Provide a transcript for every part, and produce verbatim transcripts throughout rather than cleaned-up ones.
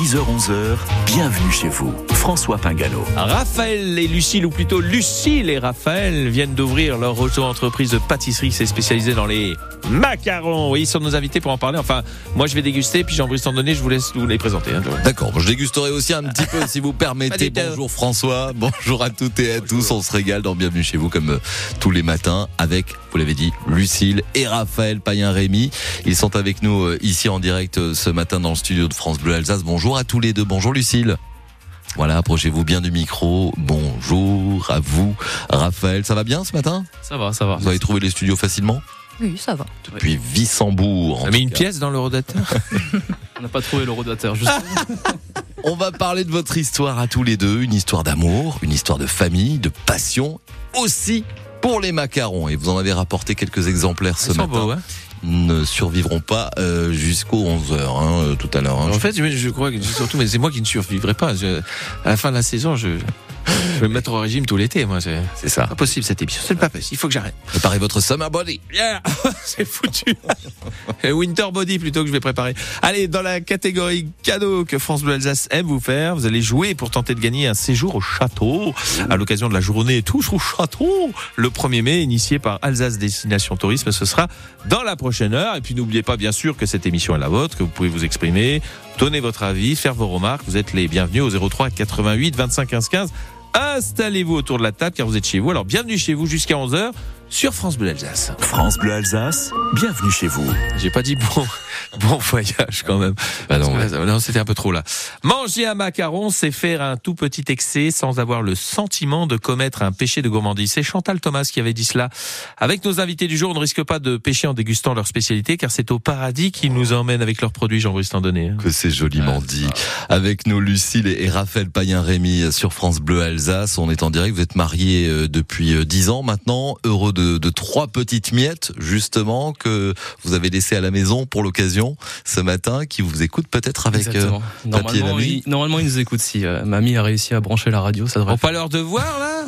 dix heures onze heures, bienvenue chez vous. François Pingano. Raphaël et Lucille, ou plutôt Lucille et Raphaël, viennent d'ouvrir leur auto-entreprise de pâtisserie. C'est spécialisé dans les macarons. Oui, ils sont nos invités pour en parler. Enfin, moi je vais déguster, puis Jean-Brice Tandonnet, je vous laisse vous les présenter. Hein, D'accord, bon, je dégusterai aussi un petit peu si vous permettez. Bonjour François, bonjour à toutes et à bonjour. tous. On se régale dans Bienvenue chez vous comme euh, tous les matins avec, vous l'avez dit, Lucille et Raphaël Payen-Rémy. Ils sont avec nous euh, ici en direct euh, ce matin dans le studio de France Bleu Alsace. Bonjour à tous les deux. Bonjour Lucille. Voilà, approchez-vous bien du micro. Bonjour à vous. Raphaël, ça va bien ce matin ? Ça va, ça va. Vous avez trouvé les studios facilement ? Oui, ça va. Depuis oui. Wissembourg. On a mis une pièce dans le rodateur. On n'a pas trouvé le rodateur, justement. On va parler de votre histoire à tous les deux. Une histoire d'amour, une histoire de famille, de passion, aussi pour les macarons. Et vous en avez rapporté quelques exemplaires ce Ils sont matin. beaux, hein ? Ils ne survivront pas euh, jusqu'aux onze heures hein, tout à l'heure. Hein. En fait, je crois que surtout, mais c'est moi qui ne survivrai pas. Je, à la fin de la saison, je, je vais me mettre au régime tout l'été. Moi, c'est, c'est ça. Pas possible cette émission. C'est pas possible. Il faut que j'arrête. Préparez votre summer body. Yeah, c'est foutu. Winter body plutôt que je vais préparer. Allez, dans la catégorie cadeau que France Bleu Alsace aime vous faire, vous allez jouer pour tenter de gagner un séjour au château à l'occasion de la journée Touche au château le premier mai, initié par Alsace Destination Tourisme. Ce sera dans la prochaine heure. Et puis n'oubliez pas bien sûr que cette émission est la vôtre, que vous pouvez vous exprimer, donner votre avis, faire vos remarques. Vous êtes les bienvenus au zéro trois quatre-vingt-huit vingt-cinq quinze quinze. Installez-vous autour de la table car vous êtes chez vous. Alors bienvenue chez vous jusqu'à onze heures sur France Bleu Alsace. France Bleu Alsace, bienvenue chez vous. J'ai pas dit bon, bon voyage quand même. Bah non, ouais. non, c'était un peu trop là. Manger un macaron, c'est faire un tout petit excès sans avoir le sentiment de commettre un péché de gourmandise. C'est Chantal Thomas qui avait dit cela. Avec nos invités du jour, on ne risque pas de pécher en dégustant leur spécialité car c'est au paradis qu'ils nous emmènent avec leurs produits, Jean-Brice Tandonnet. Que c'est joliment ouais, dit. Avec nous, Lucille et Raphaël Payen-Rémy sur France Bleu Alsace. On est en direct. Vous êtes mariés depuis dix ans maintenant. Heureux de De, de trois petites miettes justement que vous avez laissées à la maison pour l'occasion ce matin, qui vous écoutent peut-être avec euh, papier et normalement, il, normalement ils nous écoutent si euh, mamie a réussi à brancher la radio, ça devrait. On pas leur devoir là.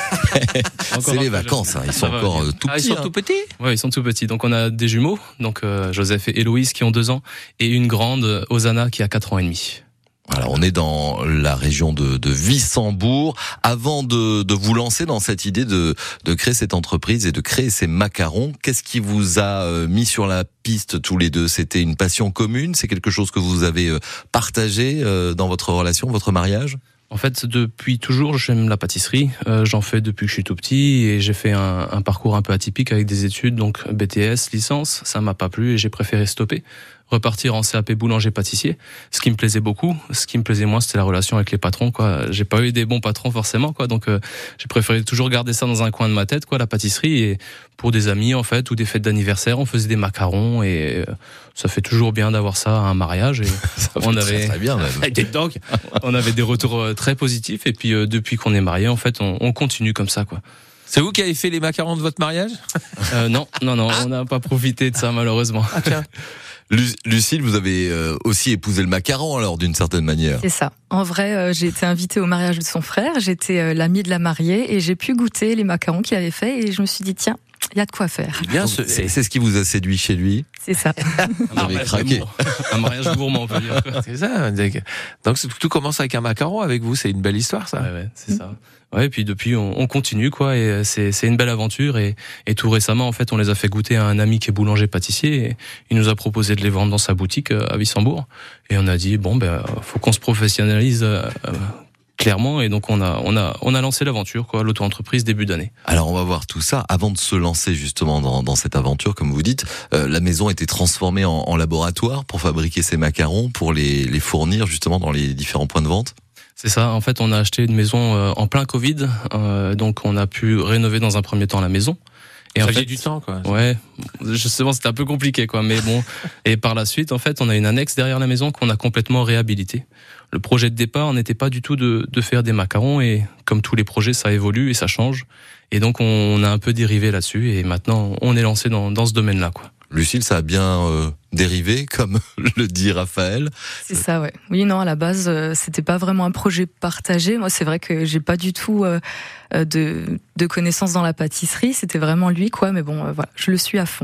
C'est les vacances, hein. Ils sont encore euh, tout ah, petits. Ils sont hein. tout petits. Ouais, ils sont tout petits. Donc on a des jumeaux, donc euh, Joseph et Héloïse qui ont deux ans, et une grande, Osana, qui a quatre ans et demi. Voilà, on est dans la région de, de Wissembourg. Avant de, de vous lancer dans cette idée de, de créer cette entreprise et de créer ces macarons, qu'est-ce qui vous a mis sur la piste tous les deux ? C'était une passion commune ? C'est quelque chose que vous avez partagé dans votre relation, votre mariage ? En fait, depuis toujours, j'aime la pâtisserie. Euh, j'en fais depuis que je suis tout petit et j'ai fait un, un parcours un peu atypique avec des études, donc B T S, licence. Ça m'a pas plu et j'ai préféré stopper. Repartir en C A P boulanger-pâtissier, ce qui me plaisait beaucoup. Ce qui me plaisait moins, c'était la relation avec les patrons, quoi. J'ai pas eu des bons patrons forcément, quoi. Donc, euh, j'ai préféré toujours garder ça dans un coin de ma tête, quoi, la pâtisserie. Et pour des amis, en fait, ou des fêtes d'anniversaire, on faisait des macarons et euh, ça fait toujours bien d'avoir ça à un mariage. Et ça on fait avait, très, très bien, même. donc, on avait des retours très positifs. Et puis, euh, depuis qu'on est mariés, en fait, on, on continue comme ça, quoi. C'est vous qui avez fait les macarons de votre mariage ? euh, Non, non, non, on n'a pas profité de ça, malheureusement. Ah, tiens. Lucille, vous avez aussi épousé le macaron alors d'une certaine manière. C'est ça. En vrai, euh, j'ai été invitée au mariage de son frère, j'étais euh, l'amie de la mariée et j'ai pu goûter les macarons qu'il avait fait et je me suis dit tiens, il y a de quoi faire. Bien, ce, c'est, c'est ce qui vous a séduit chez lui. C'est ça. Vous avez craqué. Un mariage gourmand, on peut dire. C'est ça. Donc tout commence avec un macaron avec vous, c'est une belle histoire ça. Ouais, ouais, c'est ça. Ouais, et puis depuis on, on continue quoi, et c'est c'est une belle aventure et et tout récemment en fait on les a fait goûter à un ami qui est boulanger pâtissier et il nous a proposé de les vendre dans sa boutique à Wissembourg et on a dit bon ben faut qu'on se professionnalise euh, clairement et donc on a on a on a lancé l'aventure quoi, l'auto-entreprise début d'année. Alors on va voir tout ça avant de se lancer justement dans dans cette aventure comme vous dites. Euh, la maison a été transformée en, en laboratoire pour fabriquer ces macarons, pour les les fournir justement dans les différents points de vente. C'est ça. En fait, on a acheté une maison euh, en plein Covid, euh, donc on a pu rénover dans un premier temps la maison. Et ça en fait, fait du temps, quoi. Ouais, justement, c'était un peu compliqué, quoi. Mais bon, et par la suite, en fait, on a une annexe derrière la maison qu'on a complètement réhabilitée. Le projet de départ n'était pas du tout de, de faire des macarons, et comme tous les projets, ça évolue et ça change. Et donc, on a un peu dérivé là-dessus, et maintenant, on est lancé dans, dans ce domaine-là, quoi. Lucille, ça a bien euh, dérivé, comme le dit Raphaël. C'est ça, ouais. Oui, non, à la base, euh, c'était pas vraiment un projet partagé. Moi, c'est vrai que j'ai pas du tout euh, de, de connaissances dans la pâtisserie. C'était vraiment lui, quoi. Mais bon, euh, voilà, je le suis à fond.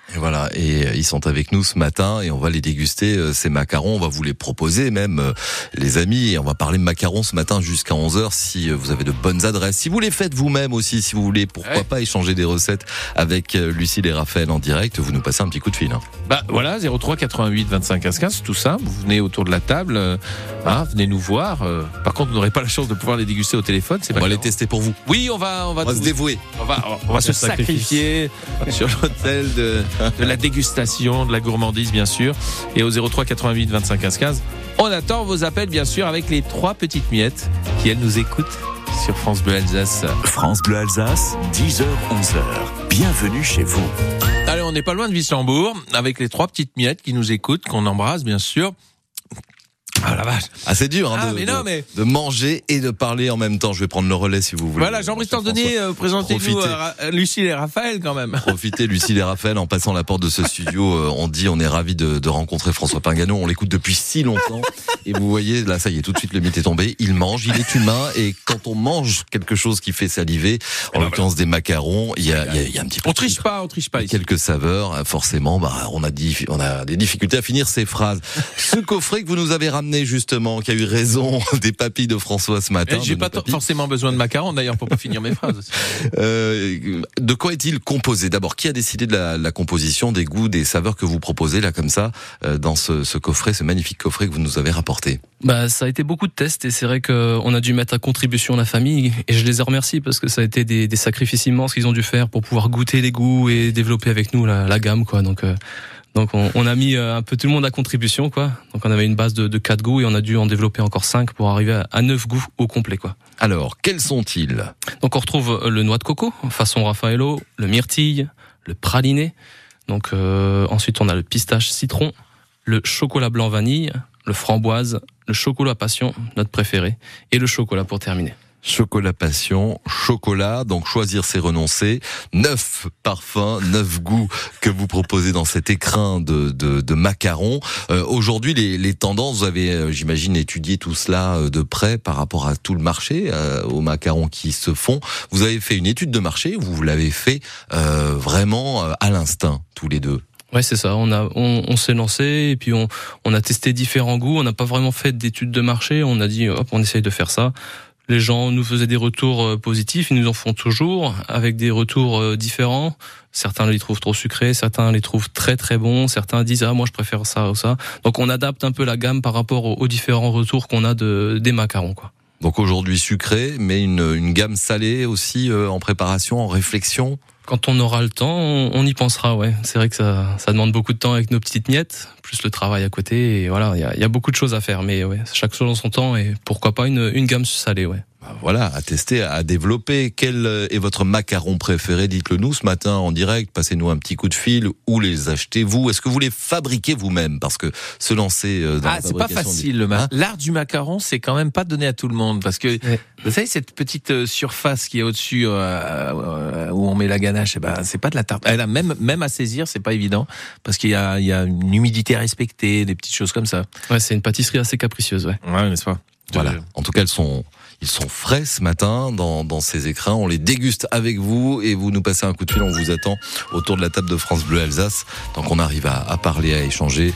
Et voilà, et ils sont avec nous ce matin et on va les déguster, euh, ces macarons. On va vous les proposer même, euh, les amis. Et on va parler de macarons ce matin jusqu'à onze heures si euh, vous avez de bonnes adresses. Si vous les faites vous-même aussi, si vous voulez, pourquoi ouais. pas échanger des recettes avec euh, Lucille et Raphaël en direct, vous nous passez un petit coup de fil. Hein. Bah voilà, zéro trois quatre-vingt-huit vingt-cinq quinze quinze, tout ça. Vous venez autour de la table, euh, hein, venez nous voir. Euh, par contre, vous n'aurez pas la chance de pouvoir les déguster au téléphone. C'est on va les tester pour vous. Oui, on va, on va, on va se dévouer. On va, on va se sacrifier sur l'autel de, de la dégustation, de la gourmandise, bien sûr. Et au zéro trois quatre-vingt-huit vingt-cinq quinze quinze, on attend vos appels, bien sûr, avec les trois petites miettes qui, elles, nous écoutent sur France Bleu Alsace. France Bleu Alsace, dix heures onze heures. Bienvenue chez vous. Allez, on n'est pas loin de Wissembourg, avec les trois petites miettes qui nous écoutent, qu'on embrasse, bien sûr. Ah la vache. Ah c'est dur hein, ah, de, mais non, de, mais... de manger et de parler en même temps. Je vais prendre le relais si vous voulez. Voilà, Jean-Brice Tandonnier, euh, présentez-nous euh, Lucille et Raphaël quand même. Profitez Lucille et Raphaël en passant la porte de ce studio. Euh, on dit on est ravis de, de rencontrer François Pingano. On l'écoute depuis si longtemps. Et vous voyez, là ça y est, tout de suite le mythe est tombé. Il mange, il est humain. Et quand on mange quelque chose qui fait saliver, en l'occurrence des macarons, il y a, il y a, il y a un petit peu... On triche pas, on triche pas ici. Quelques saveurs, forcément, bah, on, a dit, on a des difficultés à finir ces phrases. Ce coffret que vous nous avez ramené justement, qui a eu raison des papilles de François ce matin. J'ai pas t- forcément besoin de macarons d'ailleurs pour pas finir mes phrases aussi. Euh, de quoi est-il composé ? D'abord, qui a décidé de la, la composition, des goûts, des saveurs que vous proposez là comme ça euh, dans ce, ce coffret, ce magnifique coffret que vous nous avez rapporté ? Bah, ça a été beaucoup de tests et c'est vrai qu'on a dû mettre à contribution la famille et je les remercie parce que ça a été des, des sacrifices immenses qu'ils ont dû faire pour pouvoir goûter les goûts et développer avec nous la, la gamme, quoi. Donc. Euh, Donc on, on a mis un peu tout le monde à contribution, quoi. Donc on avait une base de, de quatre goûts et on a dû en développer encore cinq pour arriver à, à neuf goûts au complet, quoi. Alors, quels sont-ils ? Donc on retrouve le noix de coco, façon Raffaello, le myrtille, le praliné. Donc euh, ensuite on a le pistache citron, le chocolat blanc vanille, le framboise, le chocolat passion, notre préféré, et le chocolat pour terminer. Chocolat passion, chocolat, donc choisir c'est renoncer. Neuf parfums, neuf goûts que vous proposez dans cet écrin de, de, de macarons. Euh, aujourd'hui, les, les tendances, vous avez, euh, j'imagine, étudié tout cela euh, de près par rapport à tout le marché, euh, aux macarons qui se font. Vous avez fait une étude de marché, vous l'avez fait euh, vraiment euh, à l'instinct, tous les deux. Ouais, c'est ça. On a, on, on s'est lancé et puis on, on a testé différents goûts. On n'a pas vraiment fait d'études de marché. On a dit, hop, on essaye de faire ça. Les gens nous faisaient des retours positifs, ils nous en font toujours, avec des retours différents. Certains les trouvent trop sucrés, certains les trouvent très très bons, certains disent ah moi je préfère ça ou ça. Donc on adapte un peu la gamme par rapport aux, aux différents retours qu'on a de des macarons, quoi. Donc aujourd'hui sucré, mais une, une gamme salée aussi euh, en préparation, en réflexion. Quand on aura le temps, on, on y pensera, ouais. C'est vrai que ça, ça demande beaucoup de temps avec nos petites miettes, plus le travail à côté, et voilà, il y a, y a beaucoup de choses à faire, mais ouais, chaque chose en son temps, et pourquoi pas une, une gamme salée, ouais. Voilà, à tester, à développer. Quel est votre macaron préféré ? Dites-le nous ce matin en direct. Passez-nous un petit coup de fil. Où les achetez-vous ? Est-ce que vous les fabriquez vous-même ? Parce que se lancer dans ah, la c'est pas facile. Des... Le ma... hein L'art du macaron, c'est quand même pas donné à tout le monde, parce que ouais. Vous savez cette petite surface qui est au-dessus euh, euh, où on met la ganache, eh ben c'est pas de la tarte. Elle a même même à saisir, c'est pas évident, parce qu'il y a il y a une humidité à respecter, des petites choses comme ça. Ouais, c'est une pâtisserie assez capricieuse, ouais. Ouais, n'est-ce pas ? Voilà. En tout cas, elles sont Ils sont frais ce matin dans, dans ces écrins. On les déguste avec vous et vous nous passez un coup de fil. On vous attend autour de la table de France Bleu Alsace. Tant qu'on arrive à, à parler, à échanger.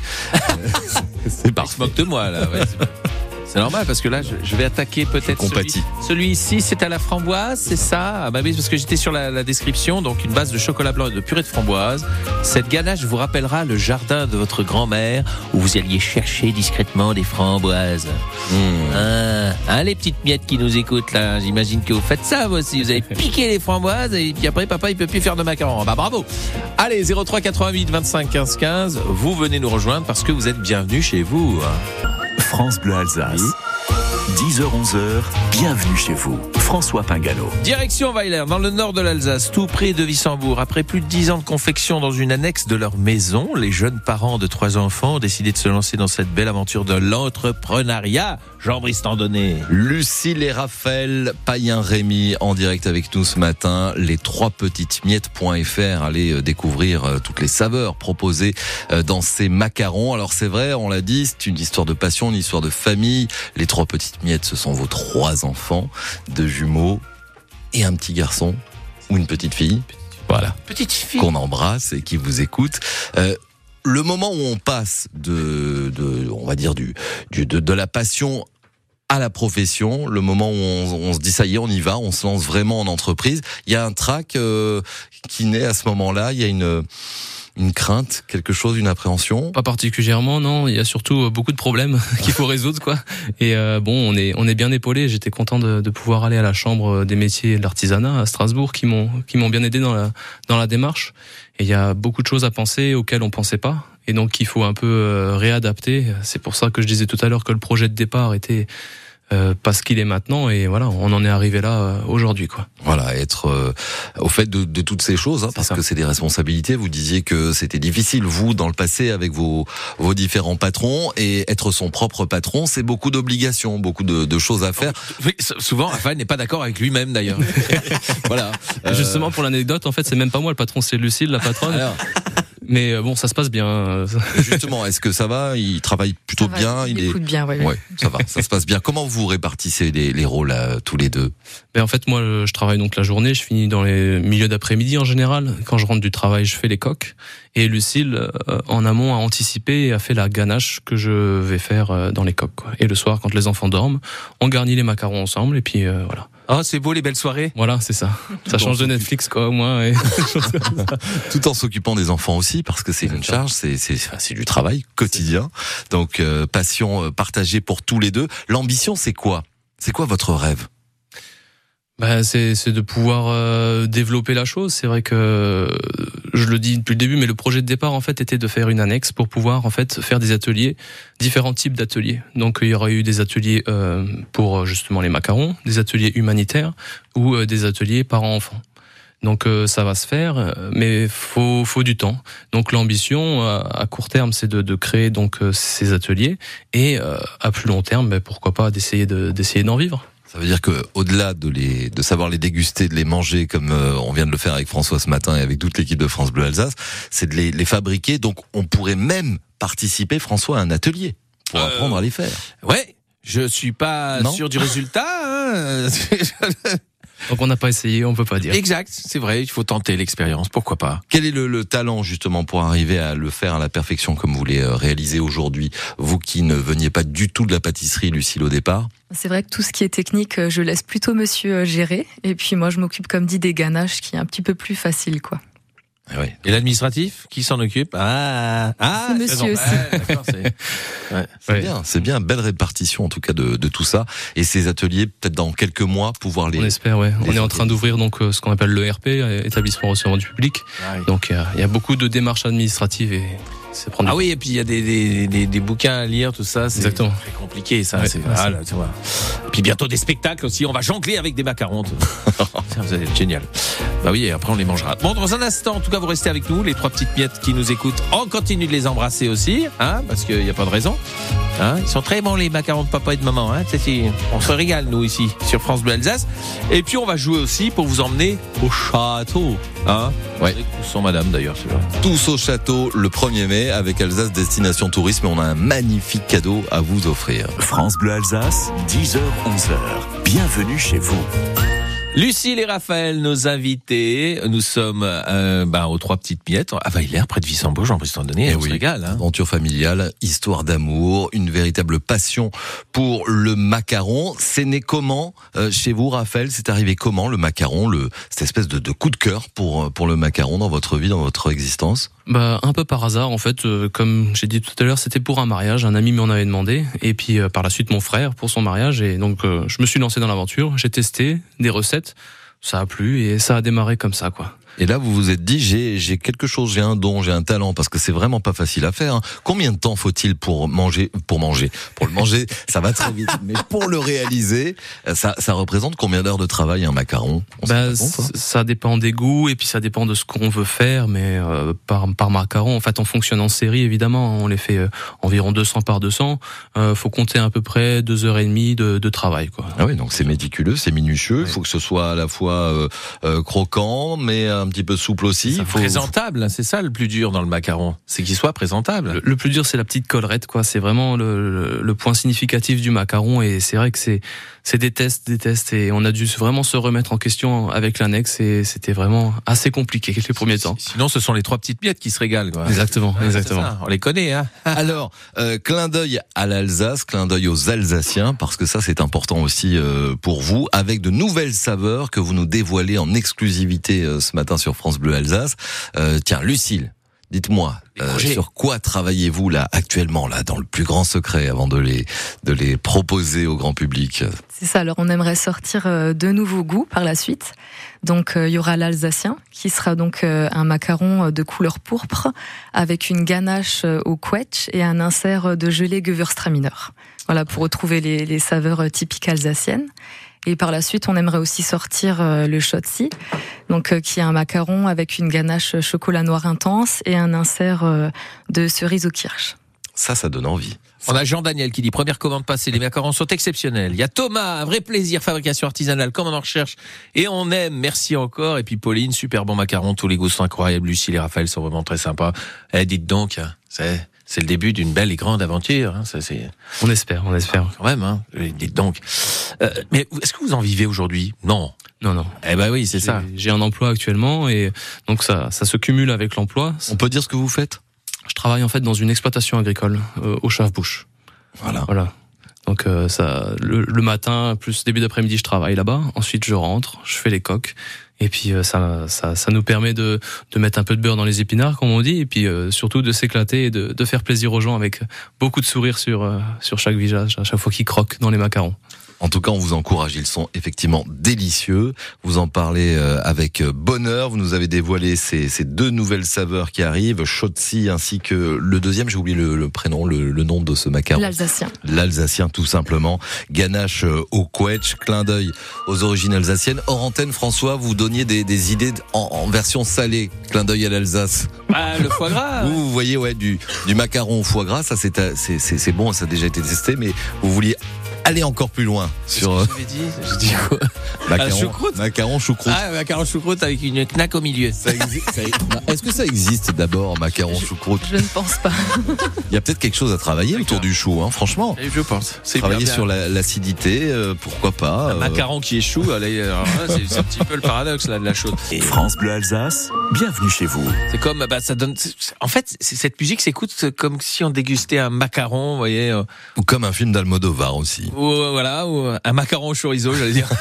C'est parfait. Moque de moi là. Ouais, c'est... c'est normal parce que là, je, je vais attaquer peut-être celui, celui-ci. C'est à la framboise, c'est ça. Ah bah oui, parce que j'étais sur la, la description. Donc une base de chocolat blanc et de purée de framboise. Cette ganache vous rappellera le jardin de votre grand-mère où vous alliez chercher discrètement des framboises. Mmh. Ah, hein, les petites miettes qui nous écoutent là, j'imagine que vous faites ça vous aussi. Vous avez piqué les framboises et puis après papa il peut plus faire de macarons. Bah bravo. Allez, zéro trois quatre-vingt-huit vingt-cinq quinze quinze. Vous venez nous rejoindre parce que vous êtes bienvenus chez vous. France Bleu Alsace. dix heures onze heures, bienvenue chez vous. François Pingano. Direction Weiler, dans le nord de l'Alsace, tout près de Wissembourg. Après plus de dix ans de confection dans une annexe de leur maison, les jeunes parents de trois enfants ont décidé de se lancer dans cette belle aventure de l'entrepreneuriat. Jean-Brice Tandonnier. Lucille et Raphaël Payen-Rémy en direct avec nous ce matin. Les trois petites miettes point f r. Allez découvrir toutes les saveurs proposées dans ces macarons. Alors c'est vrai, on l'a dit, c'est une histoire de passion, une histoire de famille. Les trois petites miettes, ce sont vos trois enfants, deux jumeaux et un petit garçon ou une petite fille. Voilà. Petite fille. Qu'on embrasse et qui vous écoute. Euh, le moment où on passe de, de on va dire du, du de, de la passion à la profession, le moment où on, on se dit ça y est, on y va, on se lance vraiment en entreprise. Il y a un trac euh, qui naît à ce moment-là. Il y a une une crainte, quelque chose, une appréhension. Pas particulièrement, non. Il y a surtout beaucoup de problèmes qu'il faut résoudre, quoi. Et euh, bon, on est on est bien épaulé. J'étais content de, de pouvoir aller à la chambre des métiers et de l'artisanat à Strasbourg, qui m'ont qui m'ont bien aidé dans la dans la démarche. Et il y a beaucoup de choses à penser auxquelles on pensait pas. Et donc il faut un peu euh, réadapter. C'est pour ça que je disais tout à l'heure que le projet de départ était Euh, pas ce qu'il est maintenant, et voilà, on en est arrivé là euh, aujourd'hui, quoi. Voilà, être euh, au fait de, de toutes ces choses, hein, parce ça. que c'est des responsabilités. Vous disiez que c'était difficile, vous, dans le passé, avec vos vos différents patrons, et être son propre patron, c'est beaucoup d'obligations, beaucoup de, de choses à faire. Oui, souvent, Raphaël n'est pas d'accord avec lui-même, d'ailleurs. Voilà. Euh... Justement, pour l'anecdote, en fait, c'est même pas moi le patron, c'est Lucille, la patronne. Alors... Mais bon, ça se passe bien. Justement, est-ce que ça va? Il travaille plutôt ça bien. Va, il, il écoute est... bien, oui. Ouais, ça va, ça se passe bien. Comment vous répartissez les, les rôles là, tous les deux? Ben en fait, moi, je travaille donc la journée. Je finis dans les milieux d'après-midi en général. Quand je rentre du travail, je fais les coques. Et Lucille, euh, en amont, a anticipé et a fait la ganache que je vais faire dans les coques, quoi. Et le soir, quand les enfants dorment, on garnit les macarons ensemble. Et puis euh, voilà. Oh, c'est beau les belles soirées. Voilà, c'est ça. Ça change de Netflix, quoi, au moins. Et... Tout en s'occupant des enfants aussi, parce que c'est une charge, c'est c'est c'est du travail quotidien. Donc euh, passion partagée pour tous les deux. L'ambition, c'est quoi? C'est quoi votre rêve? Bah, c'est c'est de pouvoir euh, développer la chose. C'est vrai que je le dis depuis le début, mais le projet de départ en fait était de faire une annexe pour pouvoir en fait faire des ateliers, différents types d'ateliers. Donc il y aura eu des ateliers euh, pour justement les macarons, des ateliers humanitaires ou euh, des ateliers parents-enfants. Donc euh, ça va se faire, mais faut faut du temps. Donc l'ambition euh, à court terme, c'est de, de créer donc euh, ces ateliers, et euh, à plus long terme, ben, pourquoi pas d'essayer de d'essayer d'en vivre. Ça veut dire que au-delà de les de savoir les déguster, de les manger comme euh, on vient de le faire avec François ce matin et avec toute l'équipe de France Bleu Alsace, c'est de les, les fabriquer. Donc on pourrait même participer, François, à un atelier pour euh, apprendre à les faire. Ouais, je suis pas non sûr du résultat. Hein. Donc on n'a pas essayé, on peut pas dire. Exact, c'est vrai, il faut tenter l'expérience, pourquoi pas. Quel est le, le talent justement pour arriver à le faire à la perfection comme vous les réalisez aujourd'hui, vous qui ne veniez pas du tout de la pâtisserie, Lucille, au départ? C'est vrai que tout ce qui est technique, je laisse plutôt monsieur gérer, et puis moi je m'occupe, comme dit, des ganaches, qui est un petit peu plus facile, quoi. Ouais. Et l'administratif, qui s'en occupe? Ah, ah, c'est monsieur aussi. Ouais, d'accord, c'est ouais, c'est ouais. bien, c'est bien, belle répartition en tout cas de, de tout ça. Et ces ateliers, peut-être dans quelques mois, pouvoir les. On espère, ouais. On est en train d'ouvrir donc ce qu'on appelle l'E R P, établissement recevant du public. Ah oui. Donc il y a, y a beaucoup de démarches administratives et. Ah temps. Oui, et puis il y a des, des, des, des bouquins à lire, tout ça, c'est Exactement. très compliqué, ça. Ouais, c'est, ouais, ah, là, tu vois. Et puis bientôt des spectacles aussi, on va jongler avec des macarons. Vous allez être génial. Bah oui, et après on les mangera. Bon, dans un instant, en tout cas, vous restez avec nous, les trois petites miettes qui nous écoutent. On continue de les embrasser aussi, hein, parce qu'il n'y a pas de raison. Hein, ils sont très bons les macarons de papa et de maman. Hein, on se régale nous ici sur France Bleu Alsace. Et puis on va jouer aussi pour vous emmener au château. Hein, ouais. Tous sont madame d'ailleurs, c'est vrai. Tous au château le premier mai avec Alsace Destination Tourisme. On a un magnifique cadeau à vous offrir. France Bleu Alsace, dix heures onze heures. Bienvenue chez vous. Lucille et Raphaël, nos invités. Nous sommes euh, bah, aux trois petites miettes. À Vaillers, près de Wissembourg, j'en prie t'en donner. On oui. se régale. Hein. Aventure familiale, histoire d'amour, une véritable passion pour le macaron. C'est né comment euh, chez vous, Raphaël? C'est arrivé comment le macaron, le cette espèce de, de coup de cœur pour pour le macaron dans votre vie, dans votre existence? Bah un peu par hasard en fait, euh, comme j'ai dit tout à l'heure, c'était pour un mariage, un ami m'en avait demandé, et puis euh, par la suite mon frère pour son mariage, et donc euh, je me suis lancé dans l'aventure, j'ai testé des recettes, ça a plu et ça a démarré comme ça, quoi. Et là, vous vous êtes dit, j'ai, j'ai quelque chose, j'ai un don, j'ai un talent, parce que c'est vraiment pas facile à faire. Hein. Combien de temps faut-il pour manger, pour manger, pour le manger, ça va très vite, mais pour le réaliser, ça, ça représente combien d'heures de travail un macaron? Bah, compte, hein ça dépend des goûts et puis ça dépend de ce qu'on veut faire, mais euh, par par macaron, en fait, on fonctionne en série évidemment, on les fait euh, environ deux cents par deux cents. Euh, faut compter à peu près deux heures et demie de, de travail, quoi. Ah oui, donc c'est méticuleux, c'est minutieux. Il ouais. faut que ce soit à la fois euh, euh, croquant, mais un petit peu souple aussi. C'est Faut... présentable, c'est ça le plus dur dans le macaron, c'est qu'il soit présentable. Le, le plus dur, c'est la petite collerette, quoi. C'est vraiment le, le, le point significatif du macaron, et c'est vrai que c'est c'est des tests, des tests, et on a dû vraiment se remettre en question avec l'annexe, et c'était vraiment assez compliqué les premiers temps. Sinon, ce sont les trois petites miettes qui se régalent, quoi. Exactement, Ouais, exactement. ça, on les connaît, hein. Alors, euh, clin d'œil à l'Alsace, clin d'œil aux Alsaciens, parce que ça c'est important aussi euh, pour vous, avec de nouvelles saveurs que vous nous dévoilez en exclusivité euh, ce matin sur France Bleu Alsace. Euh, tiens, Lucille, dites-moi, euh, sur quoi travaillez-vous là actuellement, là, dans le plus grand secret, avant de les de les proposer au grand public? C'est ça, alors on aimerait sortir euh, de nouveaux goûts par la suite. Donc euh, il y aura l'alsacien, qui sera donc euh, un macaron de couleur pourpre, avec une ganache euh, au quetch et un insert de gelée Gewürztraminer. Voilà, pour retrouver les, les saveurs typiques alsaciennes. Et par la suite, on aimerait aussi sortir euh, le Schotzi, donc euh, qui est un macaron avec une ganache chocolat noir intense et un insert euh, de cerise au kirsch. Ça, ça donne envie. On a Jean-Daniel qui dit première commande passée, les macarons sont exceptionnels. Il y a Thomas, un vrai plaisir, fabrication artisanale, comme on en recherche et on aime, merci encore. Et puis Pauline, super bon macaron, tous les goûts sont incroyables. Lucille et Raphaël sont vraiment très sympas. Eh, dites donc, c'est c'est le début d'une belle et grande aventure. Hein, ça c'est. On espère, on espère. Quand même, hein. Dites donc. Euh, mais est-ce que vous en vivez aujourd'hui? Non. Non, non. Eh ben oui, c'est J'ai- ça. J'ai un emploi actuellement, et donc ça, ça se cumule avec l'emploi. On peut dire ce que vous faites? Je travaille en fait dans une exploitation agricole euh, au Chavebouche. Voilà. Voilà. Donc euh, ça, le, le matin plus début d'après-midi, je travaille là-bas. Ensuite, je rentre, je fais les coques, et puis euh, ça, ça, ça nous permet de, de mettre un peu de beurre dans les épinards, comme on dit, et puis euh, surtout de s'éclater et de, de faire plaisir aux gens avec beaucoup de sourires sur euh, sur chaque visage à chaque fois qu'ils croquent dans les macarons. En tout cas, on vous encourage, ils sont effectivement délicieux. Vous en parlez euh, avec bonheur. Vous nous avez dévoilé ces, ces deux nouvelles saveurs qui arrivent, Schotzi ainsi que le deuxième, j'ai oublié le, le prénom, le, le nom de ce macaron. L'alsacien. L'alsacien, tout simplement. Ganache euh, au quetch, clin d'œil aux origines alsaciennes. Hors antenne, François, vous donniez des, des idées en, en version salée, clin d'œil à l'Alsace. Ah, le foie gras. Vous, vous voyez, ouais, du, du macaron au foie gras, ça c'est, c'est, c'est, c'est bon, ça a déjà été testé, mais vous vouliez aller encore plus loin sur euh, J'avais dit, je dis quoi? macaron, choucroute. macaron choucroute. Ah, macaron choucroute avec une knack au milieu. Ça existe- ça- Est-ce que ça existe d'abord, macaron choucroute? Je ne pense pas. Il y a peut-être quelque chose à travailler autour du chou, hein, franchement. Et je pense. C'est Travailler bien, sur bien. la- l'acidité, euh, pourquoi pas. Un euh, macaron qui échoue, allez, alors là, c'est c'est un petit peu le paradoxe là de la chose. Et France Bleu Alsace, bienvenue chez vous. c'est comme, bah, ça donne. c'est- En fait, c'est- cette musique s'écoute comme si on dégustait un macaron, vous voyez, euh, Ou comme un film d'Almodovar aussi. ou euh, voilà, ou euh, un macaron au chorizo, j'allais dire.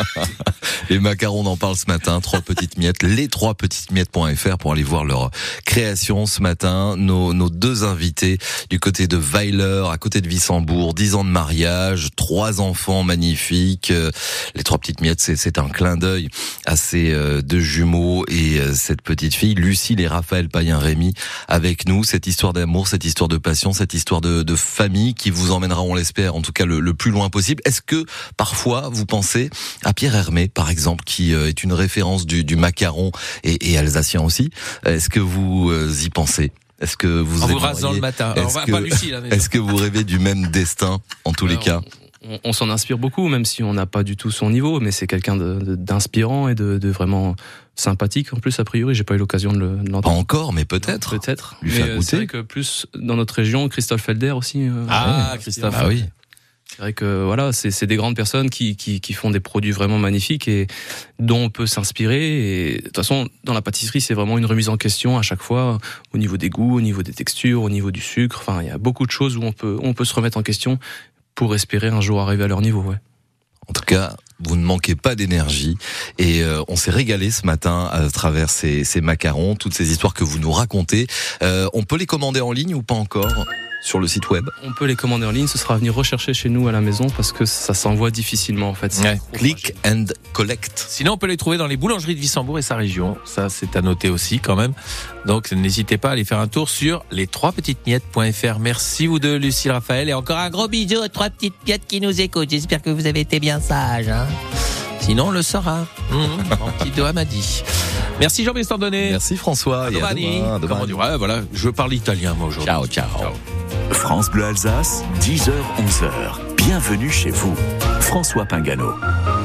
Les macarons, on en parle ce matin. Trois petites miettes, les trois petites miettes.fr pour aller voir leur création ce matin. Nos, nos deux invités du côté de Weiler, à côté de Wissembourg, dix ans de mariage, trois enfants magnifiques. Euh, Les trois petites miettes, c'est, c'est un clin d'œil à ces euh, deux jumeaux et euh, cette petite fille, Lucille et Raphaël Payen-Rémy, avec nous. Cette histoire d'amour, cette histoire de passion, cette histoire de, de famille qui vous emmènera, on l'espère, en tout cas le, le plus loin possible. Est-ce que parfois vous pensez à Pierre Hermé, par exemple, qui euh, est une référence du, du macaron et, et alsacien aussi? Est-ce que vous euh, y pensez? Est-ce que vous En vous aimeriez- rasant le matin. Alors, Est-ce on va que- pas Lucie, là, mais- Est-ce que vous rêvez du même destin en tous les Ouais, cas? On, on s'en inspire beaucoup, même si on n'a pas du tout son niveau, mais c'est quelqu'un de, de- d'inspirant et de, de vraiment sympathique. En plus, a priori, j'ai pas eu l'occasion de, le, de Pas l'entendre. encore, mais peut-être. Peut-être. Lui Mais faire euh, goûter. c'est vrai que plus dans notre région, Christophe Felder aussi. euh, Ah, ouais, Christophe. Ah oui. C'est vrai que voilà, c'est, c'est des grandes personnes qui, qui, qui font des produits vraiment magnifiques et dont on peut s'inspirer. Et de toute façon, dans la pâtisserie, c'est vraiment une remise en question à chaque fois, au niveau des goûts, au niveau des textures, au niveau du sucre. Enfin, il y a beaucoup de choses où on peut, on peut se remettre en question pour espérer un jour arriver à leur niveau. Ouais. En tout cas, vous ne manquez pas d'énergie et euh, on s'est régalé ce matin à travers ces, ces macarons, toutes ces histoires que vous nous racontez. Euh, on peut les commander en ligne ou pas encore sur le site web? On peut les commander en ligne, ce sera à venir rechercher chez nous à la maison parce que ça s'envoie difficilement en fait. C'est Ouais. trop Click and collect. Sinon, on peut les trouver dans les boulangeries de Wissembourg et sa région. Ça, c'est à noter aussi, quand même. Donc, n'hésitez pas à aller faire un tour sur les trois petites miettes.fr. Merci, vous deux, Lucille, Raphaël. Et encore un gros bisou aux trois petites miettes qui nous écoutent. J'espère que vous avez été bien sages, hein. Sinon, on le saura. Mmh, mon petit doigt m'a dit. Merci, Jean-Baptiste Andonné. Merci François. Et à Domani. demain, à demain. Comment on dit? Ouais, voilà. Je parle italien, moi, aujourd'hui. Ciao, ciao. France Bleu Alsace, dix heures onze heures. Bienvenue chez vous. François Pingano.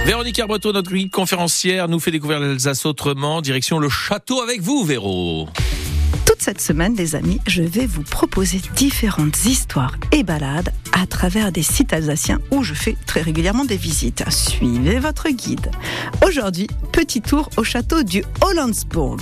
Véronique Herbretot, notre guide conférencière, nous fait découvrir l'Alsace autrement. Direction le château avec vous, Véro. Toute cette semaine, les amis, je vais vous proposer différentes histoires et balades à travers des sites alsaciens où je fais très régulièrement des visites. Suivez votre guide. Aujourd'hui, petit tour au château du Hollandsburg.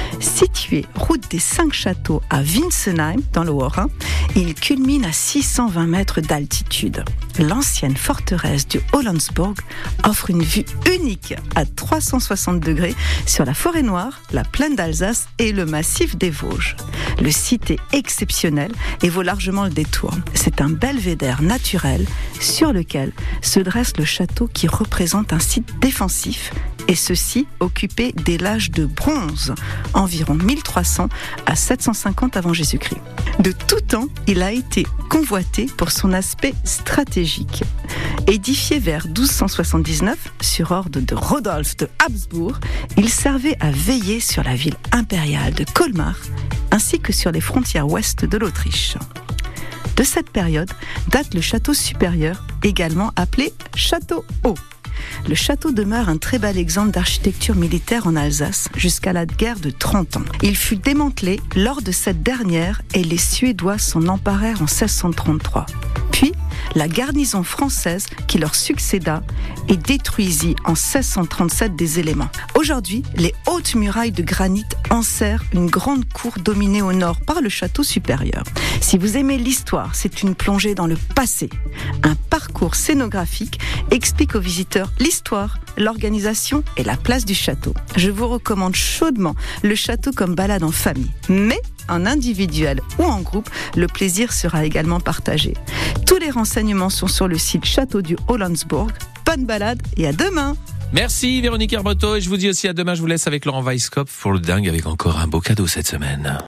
Situé route des Cinq Châteaux à Winsenheim, dans le Haut-Rhin, il culmine à six cent vingt mètres d'altitude. L'ancienne forteresse du Hollandsburg offre une vue unique à trois cent soixante degrés sur la forêt noire, la plaine d'Alsace et le massif des Vosges. Le site est exceptionnel et vaut largement le détour. C'est un belvédère naturel sur lequel se dresse le château qui représente un site défensif, et ceci occupé dès l'âge de bronze, environ mille trois cents à sept cent cinquante avant Jésus-Christ. De tout temps, il a été convoité pour son aspect stratégique. Édifié vers douze cent soixante-dix-neuf sur ordre de Rodolphe de Habsbourg, il servait à veiller sur la ville impériale de Colmar ainsi que sur les frontières ouest de l'Autriche. De cette période date le château supérieur, également appelé Château Haut. Le château demeure un très bel exemple d'architecture militaire en Alsace jusqu'à la guerre de trente ans. Il fut démantelé lors de cette dernière et les Suédois s'en emparèrent en seize cent trente-trois. Puis, la garnison française qui leur succéda et détruisit en seize cent trente-sept des éléments. Aujourd'hui, les hautes murailles de granit enserrent une grande cour dominée au nord par le château supérieur. Si vous aimez l'histoire, c'est une plongée dans le passé. Un parcours scénographique explique aux visiteurs l'histoire, l'organisation et la place du château. Je vous recommande chaudement le château comme balade en famille. Mais en individuel ou en groupe, le plaisir sera également partagé. Tous les renseignements sont sur le site Château du Hollandsburg. Bonne balade et à demain. Merci Véronique Herbretot et je vous dis aussi à demain. Je vous laisse avec Laurent Weisskopf pour le dingue avec encore un beau cadeau cette semaine.